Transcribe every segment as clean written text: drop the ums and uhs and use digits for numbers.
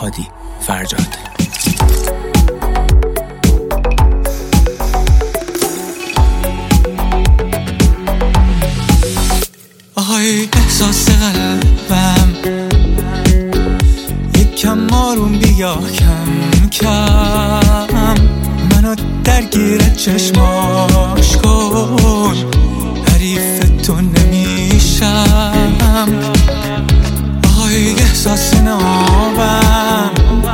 هادی فرجاد. آهای احساس قلبم یکم آروم بیا کم کم، منو درگیر چشماش کن، حریف تو نمیشم. آهای احساس نابم،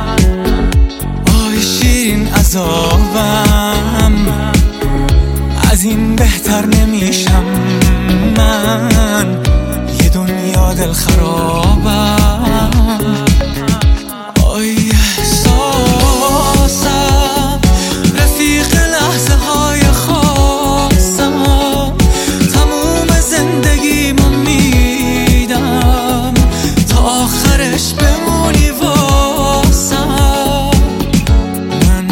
آهای شیرین عذابم، از این بهتر نمیشم من، یه دنیا دل خرابم. آی احساسم رفیق لحظه های خاصم، تموم زندگیمو میدم تا آخرش بمونی واسم. من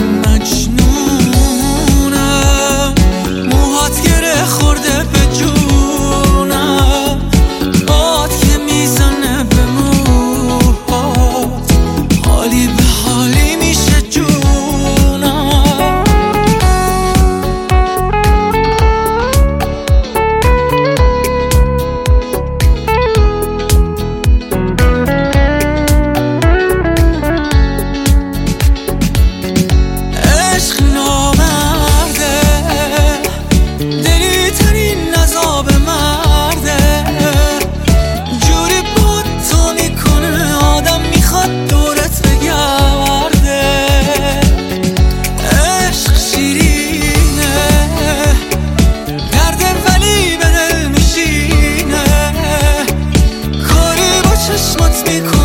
مجنونم، موهات گره خورده به جونم، باد که میزنه به موهات، حالی به حالی میشه جونم. عشق نامرده، دلی ترین عذاب مرده، جوری با تو میکنه آدم میخواد دورت بگرده. عشق شیرینه، درده ولی به دل میشینه، کاری با چشمات میکنه